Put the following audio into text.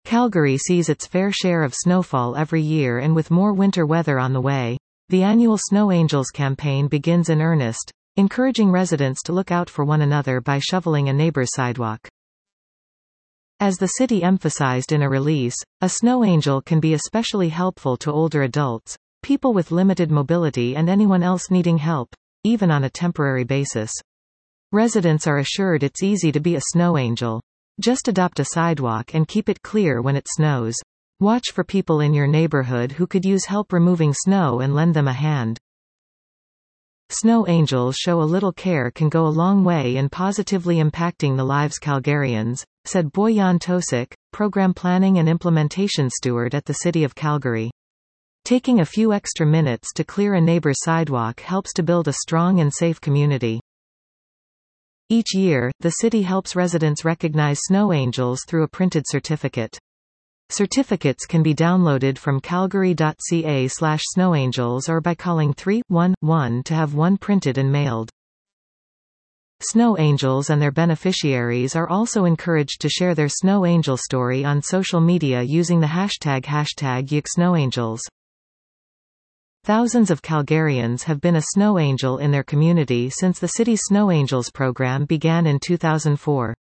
Calgary sees its fair share of snowfall every year, and with more winter weather on the way, the annual Snow Angels campaign begins in earnest, encouraging residents to look out for one another by shoveling a neighbor's sidewalk. As the city emphasized in a release, a snow angel can be especially helpful to older adults, people with limited mobility, and anyone else needing help, even on a temporary basis. Residents are assured it's easy to be a snow angel. Just adopt a sidewalk and keep it clear when it snows. Watch for people in your neighborhood who could use help removing snow and lend them a hand. Snow angels show a little care can go a long way in positively impacting the lives Calgarians, said Boyan Tosik, Program Planning and Implementation Steward at the City of Calgary. Taking a few extra minutes to clear a neighbor's sidewalk helps to build a strong and safe community. Each year, the city helps residents recognize snow angels through a printed certificate. Certificates can be downloaded from calgary.ca/snowangels or by calling 311 to have one printed and mailed. Snow angels and their beneficiaries are also encouraged to share their snow angel story on social media using the hashtag #YikSnowAngels. Thousands of Calgarians have been a snow angel in their community since the city's Snow Angels program began in 2004.